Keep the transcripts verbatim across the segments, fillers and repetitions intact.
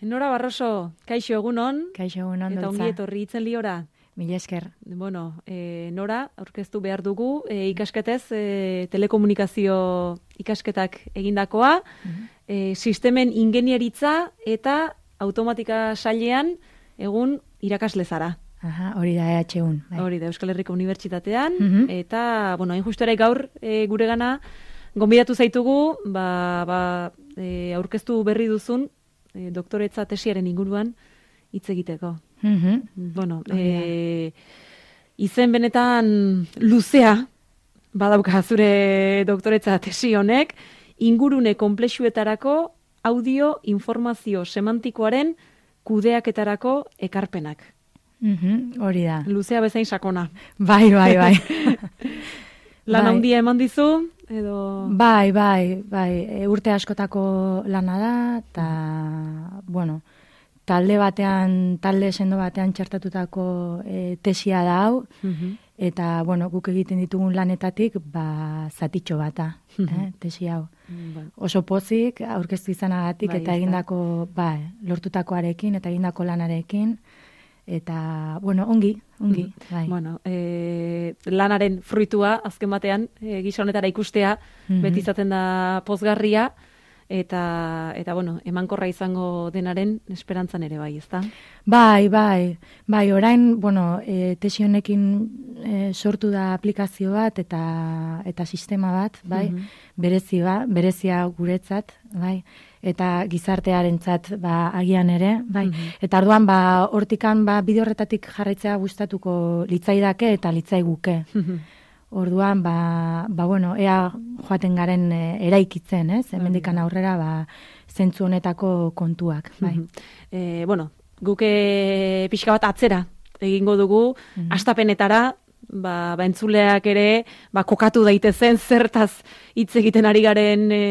Nora Barroso, kaixo egunon. Kaixo egunon, Eta ongi etorri itzen liora. Mila esker. Bueno, e, Nora, aurkeztu behar dugu, e, ikasketez, e, telekomunikazio ikasketak egindakoa, mm-hmm. e, sistemen ingenieritza eta automatika sailean egun irakasle zara. Aha, hori da E H U. Bai. Hori da, Euskal Herriko Unibertsitatean, mm-hmm. eta, bueno, hain justu ere gaur e, gure gana, gonbidatu zaitugu, ba, ba, e, aurkeztu berri duzun, e, doktoretza tesiaren inguruan hitz egiteko. Mm-hmm. Bueno, e, izen benetan luzea, badauka zure doktoretza tesi honek, ingurune konplexuetarako audio informazio semantikoaren kudeaketarako ekarpenak. Mm-hmm. Hori da. Luzea bezain sakona. Bai, bai, bai. Lan handia eman dizu, edo... Bai, bai, bai. E, urte askotako lana da, eta, bueno, talde batean, talde sendo batean txertatutako e, tesia da hau, mm-hmm. eta, bueno, guk egiten ditugun lanetatik, ba, zatitxo bata, mm-hmm. eh, tesi hau. Mm-hmm. Oso pozik, aurkeztu izanagatik, bai, eta egindako, bai, lortutakoarekin, eta egindako lanarekin, eta, bueno, ongi, ongi, bai. Bueno, e, lanaren fruitua, azken batean, e, gisa honetara ikustea, mm-hmm. beti izaten da pozgarria, eta, eta bueno, emankorra izango denaren esperantzan ere bai, ezta? Bai, bai, bai, orain, bueno, e, tesi honekin e, sortu da aplikazio bat, eta, eta sistema bat, bai, mm-hmm. berezi ba, berezia guretzat, bai, eta gizartearentzat ba agian ere, bai. Mm-hmm. Eta orduan ba hortikan ba bide horretatik jarraitzea gustatuko litzaidake eta litzaiguke. Mm-hmm. Orduan ba ba bueno, ea joaten garen e, eraikitzen, ez? Hemendikan aurrera ba zentzu honetako kontuak, bai. Mm-hmm. Eh, bueno, guke pixka bat atzera egingo dugu, mm-hmm. astapenetara, ba, ba entzuleak ere ba, kokatu daitezen zertaz hitz egiten ari garen e,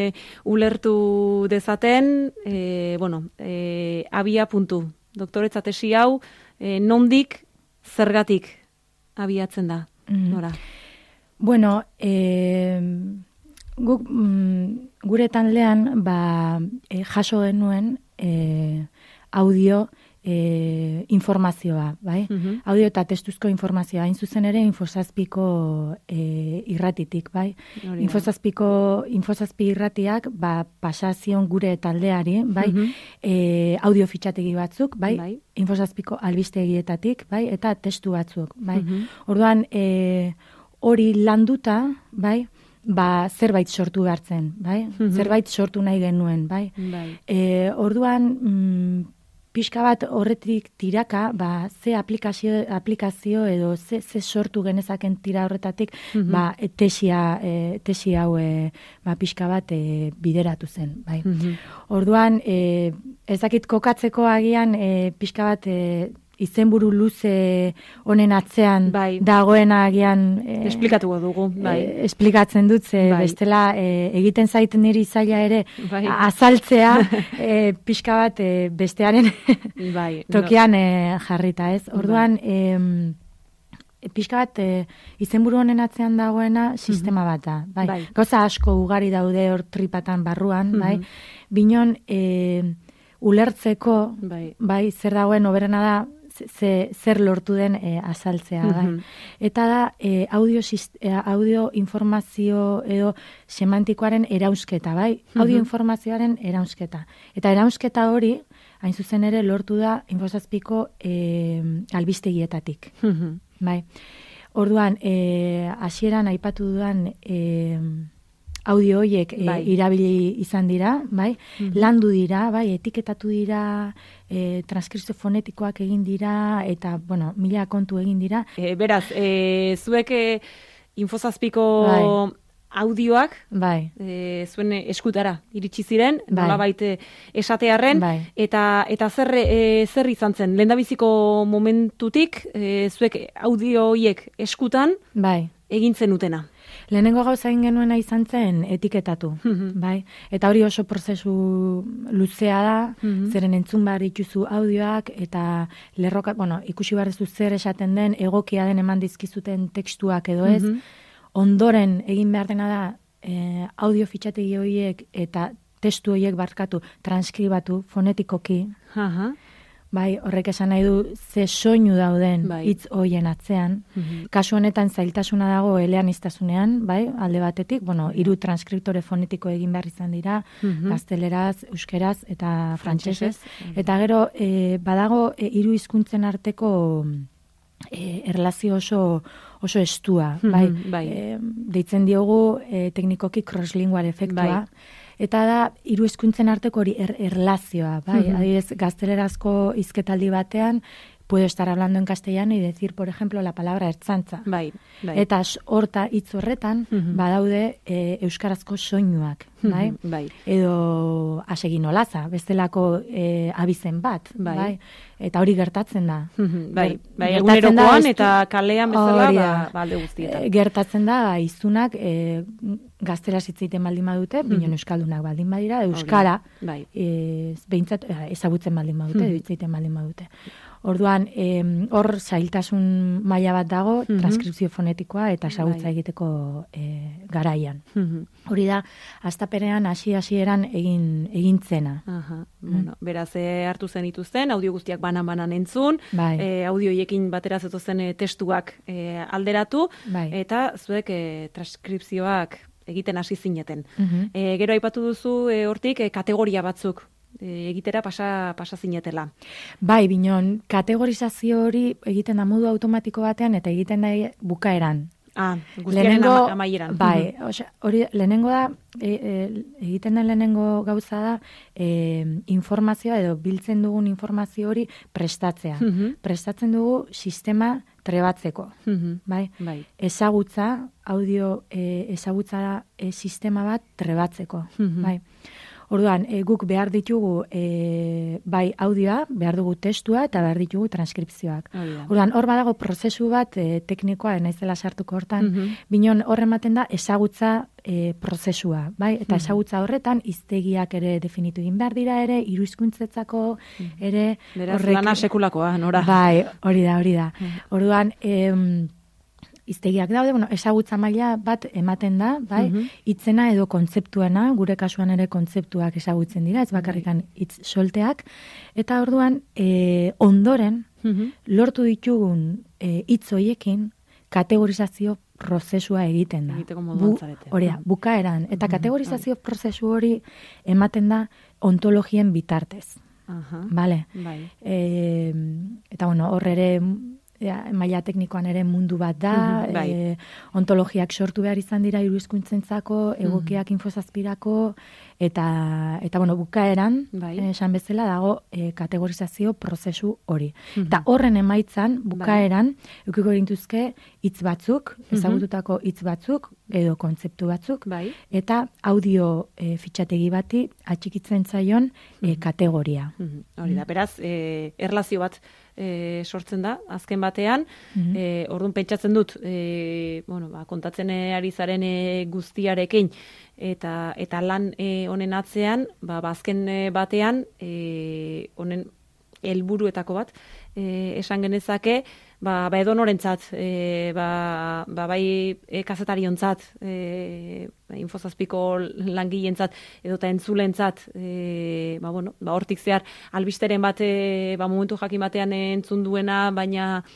ulertu dezaten, e, bueno, e, abia puntu. Doktoretza tesi hau, e, nondik zergatik abiatzen da, mm-hmm. Nora? Bueno, e, guk mm, gure taldean ba, e, jaso genuen e, audio E, informazioa, bai? Mm-hmm. Audio eta testuzko informazioa, hain zuzen ere infozazpiko e, irratitik, bai? Infozazpiko, infozazpi irratiak, ba, pasazion gure taldeari, bai? Mm-hmm. E, audio fitxategi batzuk, bai? Bai. Infozazpiko albistegietatik, bai? Eta testu batzuk, bai? Mm-hmm. Orduan, e, hori landuta, bai? Ba, zerbait sortu behartzen, bai? Mm-hmm. Zerbait sortu nahi genuen, bai? Bai. E, orduan, mm, pixka bat horretik tiraka, ba, ze aplikazio, aplikazio edo ze, ze sortu genezaken tira horretatik, mm-hmm. ba, tesia, e, tesi hau e, ba, pixka bat e, bideratu zen. Bai. Mm-hmm. Orduan, e, ez dakit kokatzeko agian, e, pixka bat e, izenburu luze honen atzean bai. Dagoena agian e, esplikatuko dugu, bai. E, esplikatzen dut, ze bai. Bestela e, egiten zaiten niri zaila ere bai. Azaltzea e, pixka bat e, bestearen bai. Tokian e, jarrita, ez? Orduan, bai. e, pixka bat e, izenburu honen atzean dagoena sistema bat da. Bai. Bai. Gauza asko ugari daude hor tripatan barruan, bai. Binon, e, ulertzeko, bai. Bai, zer dagoen oberena da, Ze, zer lortu den e, azaltzea. Mm-hmm. Eta da, e, audio, e, audio informazio edo semantikoaren erausketa, bai? Mm-hmm. Audio informazioaren erausketa. Eta erausketa hori, hain zuzen ere, lortu da infozazpiko e, albistegietatik. Mm-hmm. Bai? Orduan, e, hasieran aipatu dudan e, audio horiek bai. e, irabili izan dira, bai? Mm-hmm. Landu dira, bai? Etiketatu dira, e, transkripzio fonetikoak egin dira, eta, bueno, mila kontu egin dira. E, beraz, e, zuek e, infozazpiko bai. Audioak, bai. E, zuen eskutara iritsi ziren, bai. Nolabait esatearren, bai. eta, eta zer, e, zer izan zen, lehendabiziko momentutik, e, zuek audio horiek eskutan, bai. Egin zenutena. Lehenengo gauza egin genuena izan zen etiketatu, mm-hmm. bai? Eta hori oso prozesu luzea da, mm-hmm. zeren entzun behar dituzu audioak, eta lerroka, bueno, ikusi behar duzu zer esaten den, egokia den eman dizkizuten tekstuak edo ez, mm-hmm. ondoren egin behar dena da, eh, audio fitxategi horiek eta testu horiek barkatu, transkribatu fonetikoki, Aha. bai, horrek esan nahi du ze soinu dauden Bai. hitz hoien atzean. Mhm. Kasu honetan zailtasuna dago eleaniztasunean, bai, alde batetik, bueno, hiru transkriptore fonetiko egin behar izan dira, Mhm. gazteleraz, euskeraz eta frantsesez. Frantsesez. Eta gero, e, badago e, hiru hizkuntzen arteko e, erlazio oso oso estua, Mhm, bai. bai. E, deitzen diogu e, teknikoki crosslingual efektua. Bai. Eta da, hiru hizkuntzen arteko hori er, erlazioa, bai? Mhm. Adibidez, gaztelerazko hizketaldi batean, puedo estar hablando en castellano y decir, por ejemplo, la palabra ertzantza. Bai, bai. Eta s- horta hitz horretan, Mhm. badaude e, euskarazko soinuak, bai? Mhm, bai. Edo asegin olaza, bestelako e, abizen bat, Bai. bai? Eta hori gertatzen da. Mhm, Bai, Ger- bai, gertatzen da egunerokoan estu- eta kalean bezala, Hori ba, da. ba, alde guztietan. E, gertatzen da, izunak e, gazteraz hitz egiten baldin badute, Mhm. binon euskaldunak baldin badira, euskara, Bai. e, behintzat e, ezagutzen baldin badute, Mhm. edo hitz egiten baldin badute. Orduan, em, hor zailtasun maila bat dago, Mhm. transkripzio fonetikoa eta ezagutza Bai. egiteko e, garaian. Mhm. Hori da, astapenean hasi-hasieran egin egintzena. Aha, Mm. bueno, beraz e, hartu zen dituzten, audio guztiak banan-banan entzun, Bai. e, audio hiekin batera zetozen e, testuak e, alderatu, Bai. eta zuek e, transkripzioak egiten hasi zineten. Mhm. E, gero aipatu duzu e, hortik e, kategoria batzuk e, egitera pasa, pasa zinetela. Bai, binon, kategorizazio hori egiten da modu automatiko batean eta egiten da bukaeran. Ah, guztiaren ama, amaieran. Bai, osea, hori lehenengo da, e, e, egiten den lehenengo gauza da, e, informazioa edo biltzen dugun informazio hori prestatzea. Mhm. Prestatzen dugu sistema trebatzeko, Mhm. bai? Bai. Ezagutza, audio e, ezagutza e, sistema bat trebatzeko, Mhm. bai? Orduan, e, guk behar ditugu e, bai audioa, behar dugu testua eta behar ditugu transkripzioak. Hori da. Orduan, hor badago prozesu bat e, teknikoa, naizela sartuko hortan, Mhm. binon hor ematen da ezagutza e, prozesua, bai? Eta ezagutza horretan hiztegiak ere definitu egin behar dira ere, hiru hizkuntzetako ere Beraz, lana sekulakoa, nora. Bai, hori da, hori da. Mhm. Orduan, em, hiztegiak daude, bueno, ezagutza maila bat ematen da, bai? Mhm. Hitzena edo kontzeptuena, gure kasuan ere kontzeptuak ezagutzen dira, ez bakarrikan hitz solteak, eta orduan, e, ondoren, Mhm. lortu ditugun e, hitz hoiekin kategorizazio prozesua egiten da. Egiteko moduan zarete. Hori da, bukaeran. Eta kategorizazio prozesu hori ematen da ontologien bitartez. Aha. Bale? Bai. E, eta bueno, hor ere ja, maila teknikoan ere mundu bat da, Mhm, bai. e, ontologiak sortu behar izan dira hiru hizkuntzentzako, egokiak infozazpirako, eta, eta bueno, bukaeran, Bai. eh, esan bezala dago e, kategorizazio prozesu hori. Mhm. Eta horren emaitzan, bukaeran, eukiko gintuzke hitz batzuk, ezagututako hitz batzuk, edo kontzeptu batzuk, Bai. eta audio e, fitxategi bati atxikitzen zaion e, kategoria. Mhm. Hori da, beraz, e, erlazio bat e, sortzen da, azken batean, Mhm. e, orduan pentsatzen dut, e, bueno, ba, kontatzen ari zaren e, guztiarekin, eta eta lan e, honen atzean, ba, ba, azken e, batean, e, honen helburuetako bat, e, esan genezake, ba, ba edonorentzat, e, ba, ba, bai e, kazetariontzat, e, infozazpiko langileentzat edota entzulentzat, e, ba, bueno, ba, hortik zehar albisteren bat, e, ba, momentu jakin batean entzun duena, baina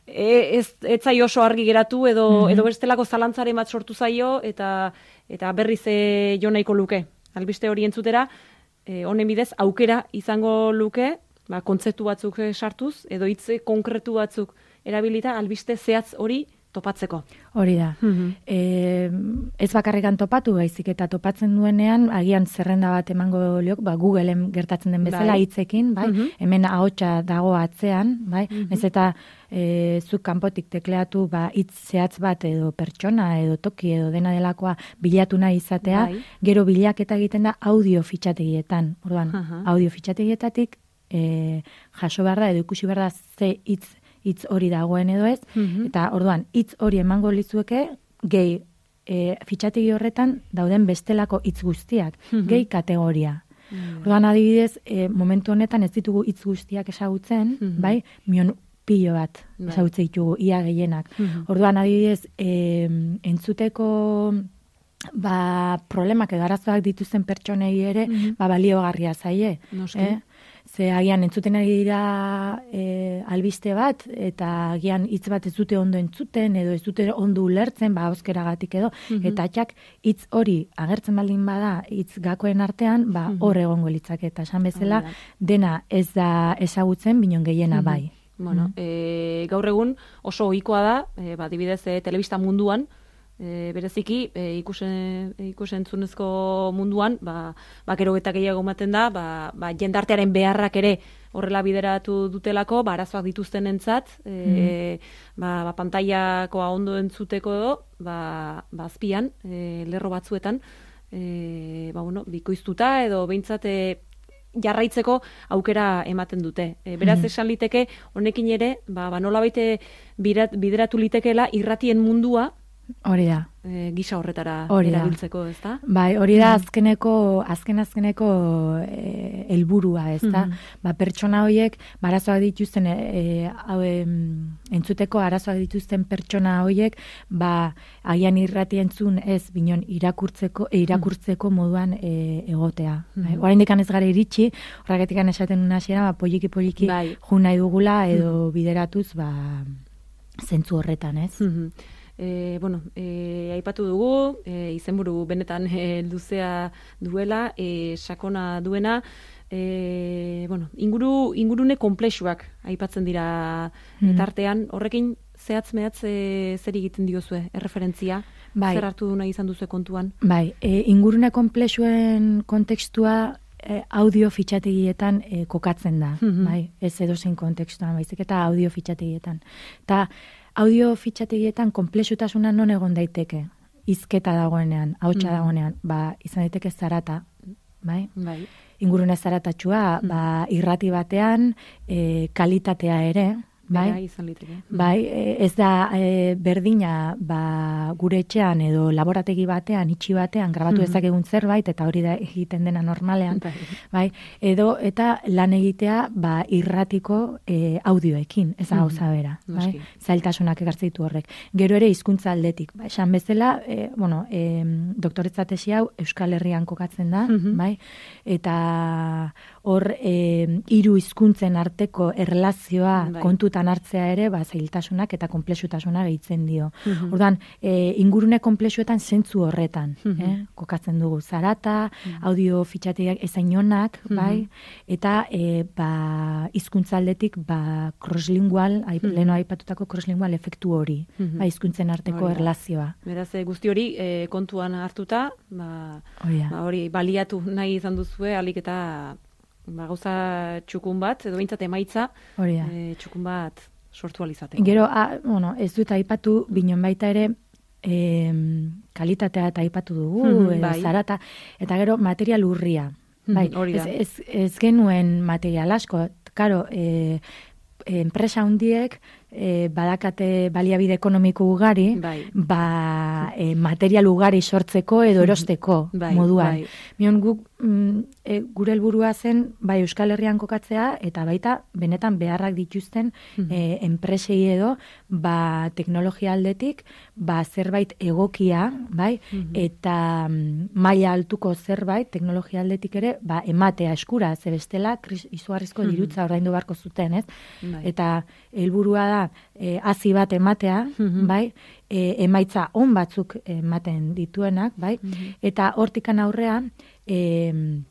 e, ez, ez zaio oso argi geratu edo, Mhm. edo bestelako zalantzaren bat sortu zaio eta eta berriz e, jo nahiko luke. Albiste hori entzutera, e, honen bidez, aukera izango luke, ba, kontzeptu batzuk e, sartuz, edo hitz konkretu batzuk erabilita, albiste zehatz hori topatzeko. Hori da. Mhm. E, ez bakarrikan topatu, baizik eta topatzen duenean, agian zerrenda bat emango liok, ba, Googleen gertatzen den bezala Bai. hitzekin, bai? Mhm. Hemen ahotsa dago atzean, bai? Mhm. Ez eta e, zuk kanpotik tekleatu ba, hitz zehatz bat edo pertsona edo toki edo dena delakoa bilatu nahi izatea, Bai. gero bilaketa egiten da audio fitxategietan. Orduan, Aha. audio fitxategietatik e, jaso behar da edo ikusi behar da ze hitz hitz hori dagoen edo ez, Mhm. eta orduan hitz hori emango lizueke gehi e, fitxategi horretan dauden bestelako hitz guztiak, Mhm. gehi kategoria. Mhm. Orduan adibidez, e, momentu honetan ez ditugu hitz guztiak ezagutzen, Mhm. bai, mion pilo bat Bai. ezagutzen ditugu, ia gehienak. Mhm. Orduan adibidez, e, entzuteko ba, problemak edo arazoak dituzten pertsonei ere, Mhm. ba, baliogarria zaie. Noski. Eh? Ze agian entzuten ari dira e, albiste bat, eta agian hitz bat ez dute ondo entzuten, edo ez dute ondo ulertzen, ba, auskeragatik edo, Mhm. eta atxak hitz hori agertzen baldin bada hitz gakoen artean, ba, Mhm. hor egongo litzake, eta esan bezala, Hori da. dena ez da ezagutzen, binon gehiena Mhm. bai. Bueno, Mhm. e, gaur egun oso ohikoa da, e, ba, adibidez, e, telebista munduan, e, bereziki, e, ikusen, ikusentzunezko munduan, ba, ba, gero eta gehiago ematen da, ba, ba, jendartearen beharrak ere horrela bideratu dutelako, ba, arazoak dituzten entzat, e, ba, ba, pantaiakoa ondo entzuteko edo, ba, ba, azpian, e, lerro batzuetan, e, ba, bueno, bikoiztuta edo behintzat e, jarraitzeko aukera ematen dute. E, beraz, Mhm. esan liteke, honekin ere, ba, ba nola baite bideratu litekeela irratien mundua Hori da. e, gisa horretara Hori da. erabiltzeko, ez da? Bai, hori da azkeneko, azken azkeneko e, helburua, ez da? Mhm. Ba, pertsona horiek, ba, arazoak dituzten, e, hau, em, entzuteko arazoak dituzten pertsona horiek, ba, agian irrati entzun ez, binon irakurtzeko, e, irakurtzeko moduan e, egotea. Bai, Mhm. oraindik ez gara iritsi, horregatik esaten nuen hasiera, ba, poliki-poliki Bai. jun nahi dugula, edo bideratuz, ba, zentzu horretan, ez? Mhm. E, bueno, e, aipatu dugu, e, izenburu benetan e, luzea duela, e, sakona duena, e, bueno, inguru, ingurune komplexuak aipatzen dira Mhm. tartean, horrekin zehatz mehatz e, zer egiten diozue, erreferentzia, Bai. zer hartu nahi izan duzu kontuan? Bai, e, ingurune komplexuen kontekstua e, audio fitxategietan e, kokatzen da, Mhm. bai, ez edozein kontekstuan, baizik eta audio fitxategietan. Ta audio fitxategietan komplexutasuna non egon daiteke, hizketa dagoenean, ahotsa Mhm. dagoenean, ba, izan daiteke zarata, bai? Bai. Ingurune zaratatxua, ba, irrati batean, e, kalitatea ere, bai? Bera izan liteke. Bai, e, ez da e, berdina ba, gure etxean edo laborategi batean, itxi batean, grabatu Mhm. dezakegun zerbait, eta hori da egiten dena normalean, Bai. bai, edo eta lan egitea ba, irratiko e, audioekin, ez da Mhm. gauza bera, bai, Noski. zailtasunak ekartzen ditu horrek. Gero ere hizkuntza aldetik, ba, esan bezala, e, bueno, e, doktoretza tesi hau Euskal Herrian kokatzen da, Mhm. bai, eta hor e, hiru hizkuntzen arteko erlazioa Bai. kontutan hartzea ere, ba, zailtasunak eta konplexutasuna gehitzen dio. Mhm. Orduan, e, ingurune konplexuetan zentzu horretan, Mhm. eh? Kokatzen dugu zarata, audio fitxategiak ezain onak, bai, eta e, ba, hizkuntza aldetik ba, crosslingual, aip, Mhm. leheno aipatutako crosslingual efektu hori, Mhm. ba, hizkuntzen arteko Hori da. erlazioa. Beraz, e, guzti hori e, kontuan hartuta, ba, Hori da. ba, hori baliatu nahi izan duzue, alik eta ba, gauza txukun bat, edo behintzat emaitza, Hori da. e, txukun bat sortu alizateko. Gero, a, bueno, ez dut aipatu, binon baita ere, em, kalitatea eta aipatu dugu, Mhm, edo bai. zarata, eta gero material urria. Mhm, Bai, hori da. ez, ez, ez genuen material asko, karo, e, enpresa hundiek e, badakate baliabide ekonomiko ugari, Bai. ba, e, material ugari sortzeko edo erosteko Bai, moduan. bai. Mion guk, mm, e, gure helburua zen, bai Euskal Herrian kokatzea, eta baita benetan beharrak dituzten Mhm. e, enpresei edo, ba, teknologia aldetik, ba, zerbait egokia, bai, Mhm. eta mm, maila altuko zerbait, teknologia aldetik ere, ba, ematea eskura, ze bestela, kris, izugarrizko Mhm. dirutza ordaindu beharko zuten, ez? Bai. Eta helburua da, e, hazi bat ematea, Mhm. bai, e, emaitza on batzuk ematen dituenak, bai, Mhm. eta hortikan aurrea, e,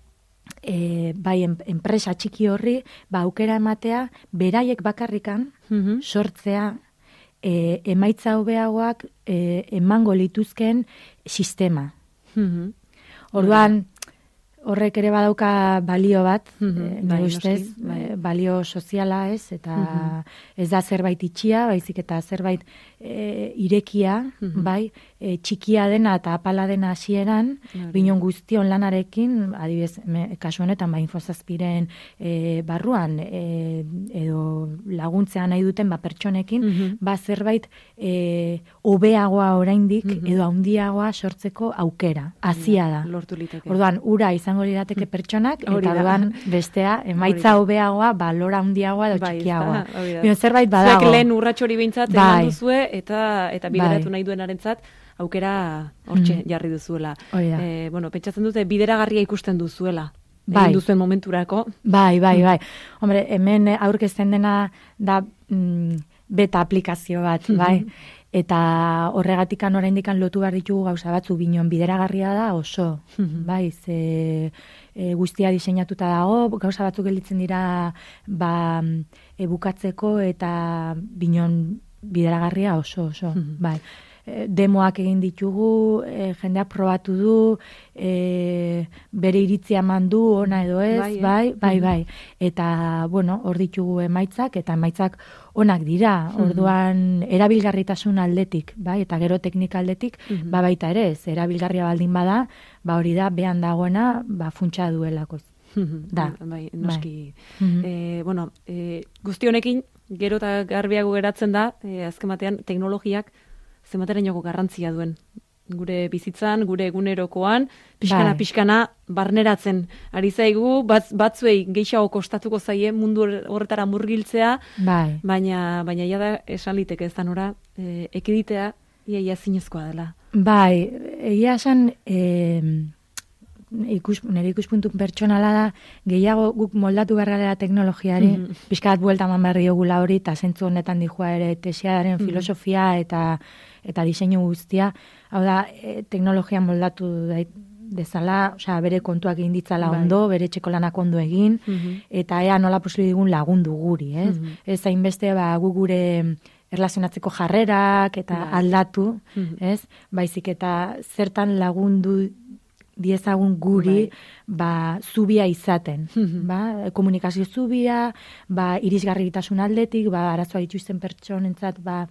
e, bai, en, enpresa txiki horri, ba, aukera ematea, beraiek bakarrikan, Mhm. sortzea, e, emaitza hobeagoak e, emango lituzken sistema. Mhm. Orduan, horrek ere badauka balio bat, Mhm, eh, bai, nire ustez, noski, bai. eh, balio soziala ez, eta Mhm. ez da zerbait itxia, baizik eta zerbait e, irekia, Mhm. bai, e, txikia dena eta apala dena hasieran, Hori. binon guztion lanarekin, adibidez, me, kasu honetan, ba, infozazpiren e, barruan, e, edo laguntzea nahi duten, ba, pertsonekin, Mhm. ba, zerbait e, hobeagoa oraindik, Mhm. edo handiagoa sortzeko aukera, hazia da. Lortu liteke. Orduan, ura izango lirateke pertsonak, Hori eta da. orduan bestea, emaitza Hori hobeagoa, ba, lora handiagoa edo Bai, txikiagoa. hori da. Bion zerbait Zuek badago. lehen urratxori behintzat Bai. eman duzue, eta, eta bideratu Bai. nahi duenarentzat aukera hortxe jarri duzuela. E, bueno, pentsatzen dute bideragarria ikusten duzuela. Bai. Egin duzuen momenturako. Bai, bai, bai. Hombre, hemen aurkezten dena da mm, beta aplikazio bat, bai. Eta horregatikan oraindikan lotu behar ditugu gauza batzu, binon bideragarria da oso, bai, ze e, guztia diseinatuta dago, gauza batzuk gelditzen dira ba, e, bukatzeko eta binon bideragarria oso, oso, bai. Demoak egin ditugu, e, jendeak probatu du, e, bere iritzia eman du, ona edo ez, bai, bai, bai, bai. Eta, bueno, hor ditugu emaitzak, eta emaitzak onak dira, orduan erabilgarritasun aldetik, bai, eta gero teknika aldetik, ba baita ere, ez, erabilgarria baldin bada, ba hori da, behan dagoena, ba funtsa duelako. Da. Bai, noski. E, bueno, e, guzti honekin, gero eta garbiago geratzen da, e, azken batean, teknologiak, zenbaterainoko garrantzia duen gure bizitzan, gure egunerokoan, pixkana, bai. pixkana, barneratzen ari zaigu, bat, batzuei gehiago kostatuko zaie mundu horretara murgiltzea, bai. baina baina ja da esan liteke ez da nora, e, ekiditea ia ia zinezkoa dela. Bai, egia esan, e, ikus, nire ikuspuntu pertsonala da, gehiago guk moldatu beharra teknologiari, mm -hmm. pixka bat buelta eman behar diogula hori, eta zentzu honetan dijua ere tesiaren mm -hmm. filosofia eta eta diseinu guztia, hau da, e, teknologia moldatu da, dezala, osea, bere kontuak egin ditzala bai. ondo, bere etxeko lanak ondo egin, mm-hmm. eta ea nola posible digun lagundu guri, ez? Mm-hmm. Ez hainbeste, ba, gu gure erlazionatzeko jarrerak eta bai. aldatu, mm-hmm. ez? Baizik eta zertan lagundu diezagun guri, bai. ba, zubia izaten, mm-hmm. ba, komunikazio zubia, ba, irisgarritasun aldetik, ba, arazoa dituzten pertsonentzat, ba,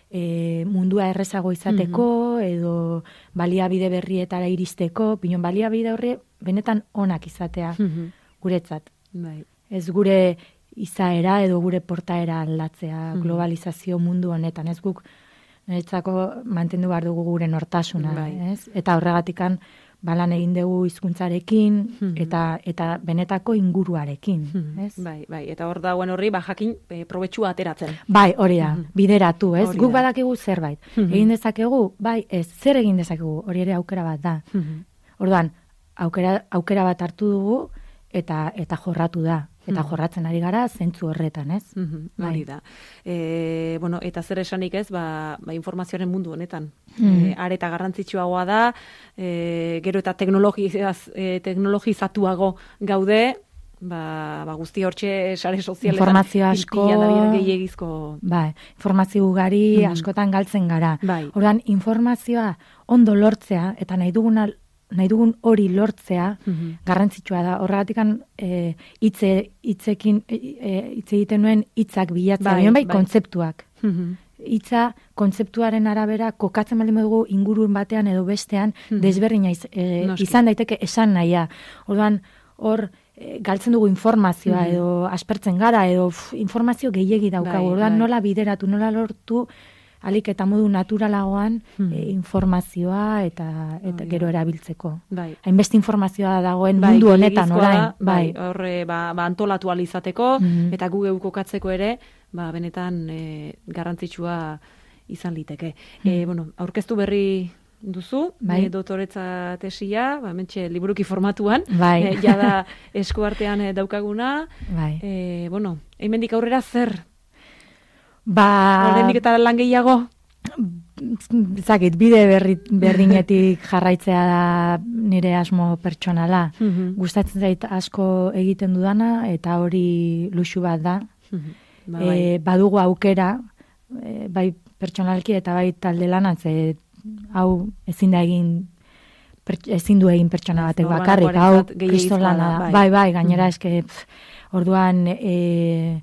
e, mundua errezago izateko, mm-hmm. edo baliabide berrietara iristeko, pinon baliabide horri benetan onak izatea, mm-hmm. guretzat. Bai. Ez gure izaera edo gure portaera aldatzea, mm-hmm. globalizazio mundu honetan, ez guk niretzako mantendu behar dugu gure nortasuna, bai. ez? Eta horregatikan, balan egin dugu hizkuntzarekin mm-hmm. eta eta benetako inguruarekin, mm-hmm. ez? Bai, bai, eta hor dagoen horri ba jakin e, probetxua ateratzen. Bai, hori da, mm-hmm. bideratu, ez? Hori Guk da. badakigu zerbait. Mm-hmm. Egin dezakegu, bai, ez, zer egin dezakegu? Hori ere aukera bat da. Mm-hmm. Orduan, aukera aukera bat hartu dugu eta eta jorratu da. Eta jorratzen ari gara zentzu horretan, ez? Mm-hmm, hori da. E, bueno, eta zer esanik ez, ba, ba informazioaren mundu honetan. Mm-hmm. E, are eta garrantzitsuagoa da, e, gero eta teknologiaz, e, teknologizatuago gaude, ba, ba guzti hortxe sare sozialetan. Informazio asko. Gehiagizko. Bai, informazio ugari mm-hmm. askotan galtzen gara. Bai. Orduan, informazioa ondo lortzea, eta nahi duguna nahi dugun hori lortzea mm-hmm. garrantzitsua da. Horregatikan e, hitze hitzekin hitz e, egiten nuen hitzak bilatzea, bai, bai, bai. kontzeptuak. Mm-hmm. Hitza kontzeptuaren arabera kokatzen baldin dugu ingurun batean edo bestean mm-hmm. desberdina iz, e, izan daiteke esan nahia. Orduan hor e, galtzen dugu informazioa mm-hmm. edo aspertzen gara edo uf, informazio gehiegi daukagu. Bai, Orduan bai. nola bideratu, nola lortu alik eta modu naturalagoan hmm. e, informazioa eta, eta oh, gero erabiltzeko. Bai. Hainbeste informazioa dagoen bai, mundu honetan orain. Bai, horre ba, ba antolatu alizateko hmm. eta gu kokatzeko ere, ba benetan e, garrantzitsua izan liteke. Hmm. E, bueno, aurkeztu berri duzu, bai. e, doktoretza tesia, ba hementxe liburuki formatuan, bai. e, jada eskuartean e, daukaguna. Bai. E, bueno, hemendik aurrera zer? Ba... Horrendik eta lan gehiago? Zakit, bide berri, berdinetik jarraitzea da nire asmo pertsonala. Mm-hmm. Gustatzen zait asko egiten dudana, eta hori luxu bat da. Mm-hmm. Ba, bai. e, badugu aukera, e, bai pertsonalki eta bai talde lanat, ze hau ezin da egin, per, ezin du egin pertsona batek bakarrik, hau kristolana da. Bai, bai, bai gainera mm-hmm. eske, pff, orduan... E,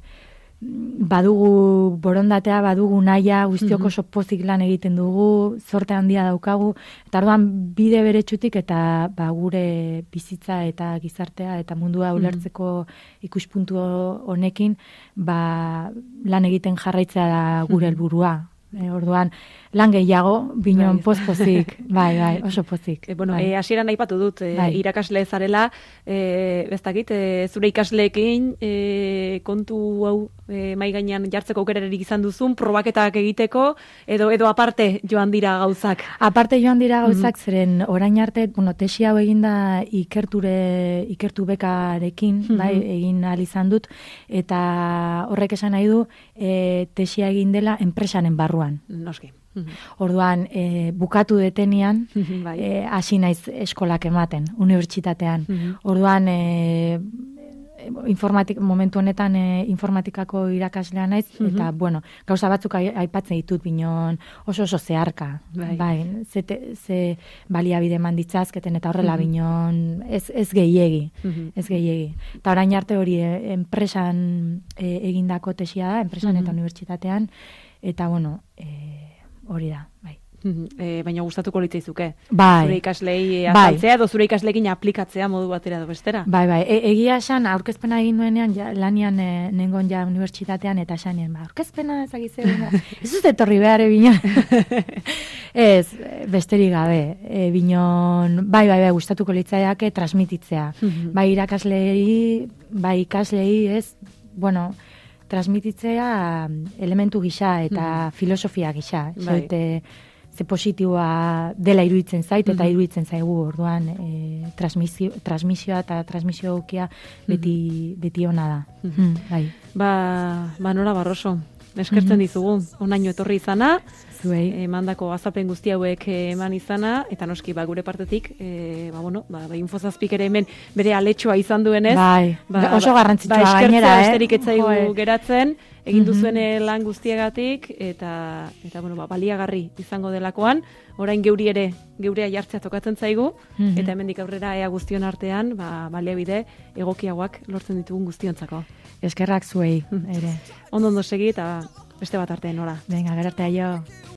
badugu borondatea, badugu naia, guztiok oso pozik lan egiten dugu, zorte handia daukagu, eta orduan bide beretsutik eta ba, gure bizitza eta gizartea eta mundua ulertzeko ikuspuntu honekin, ba, lan egiten jarraitzea da gure helburua. E, orduan, lan gehiago, binon poz-pozik, bai, bai, oso pozik. E, bueno, bai. e, hasieran aipatu dut, e, bai. irakasle zarela, e, bestakit, e, zure ikasleekin e, kontu hau e, mai gainean jartzeko aukerarik izan duzun, probaketak egiteko, edo edo aparte joan dira gauzak? Aparte joan dira gauzak, mm-hmm. zeren orain arte, bueno, tesi hau eginda ikerture, ikertu bekarekin, mm-hmm. bai, egin ahal izan dut, eta horrek esan nahi du, e, tesia egin dela enpresaren barruan. Noski. Orduan, e, bukatu detenian, bai. e, hasi naiz eskolak ematen, unibertsitatean. Mm-hmm. Orduan, e, informatik, momentu honetan e, informatikako irakaslea naiz, mm-hmm. eta, bueno, gauza batzuk aipatzen ditut binon oso oso zeharka. Bai. Bai, ze, te, ze baliabide manditzazketen eta horrela mm-hmm. binon ez, ez gehiegi, mm-hmm. ez gehiegi. Eta orain arte hori e, enpresan e, egindako tesia da, enpresan mm-hmm. eta unibertsitatean, eta, bueno, e, hori da, bai. E, baina gustatuko litzaizuke. Bai. Zure ikaslei azaltzea, edo zure ikasleekin aplikatzea modu batera edo bestera. Bai, bai. E, egia esan, aurkezpena egin nuenean, ja, lanian e, nengon ja unibertsitatean, eta esanien, ba, aurkezpena ezagizea. Ez dut etorri behar, binon. Ez, besterik gabe. E, binon, bai, bai, bai, gustatuko litzaiake transmititzea. Bai, irakaslei, bai, ikaslei, ez, bueno, transmititzea elementu gisa eta mm. filosofia gisa. Bai. Zoite, ze positiboa dela iruditzen zait, eta mm-hmm. iruditzen zaigu orduan e, transmisio, transmisioa eta transmisio aukia beti, mm-hmm. beti ona da. Mm-hmm. Mm, bai. Ba, ba Nora Barroso, eskertzen mm-hmm. dizugu, onaino etorri izana, zuei, emandako azapen guzti hauek eman izana, eta noski, ba, gure partetik, e, ba, bueno, ba, ba infozazpik ere hemen bere aletxoa izan duenez. Bai, ba, oso garrantzitsua ba, gainera, eh? Besterik etzaigu Joe. Geratzen, egin duzuen mm-hmm. lan guztiegatik, eta, eta bueno, ba, baliagarri izango delakoan, orain geuri ere, geurea jartzea tokatzen zaigu, mm-hmm. eta hemendik aurrera ea guztion artean, ba, baliabide egokiagoak lortzen ditugun guztiontzako. Eskerrak zuei, ere. Ondo ondo segi, eta beste bat arte, Nora. Venga, gerarte aio.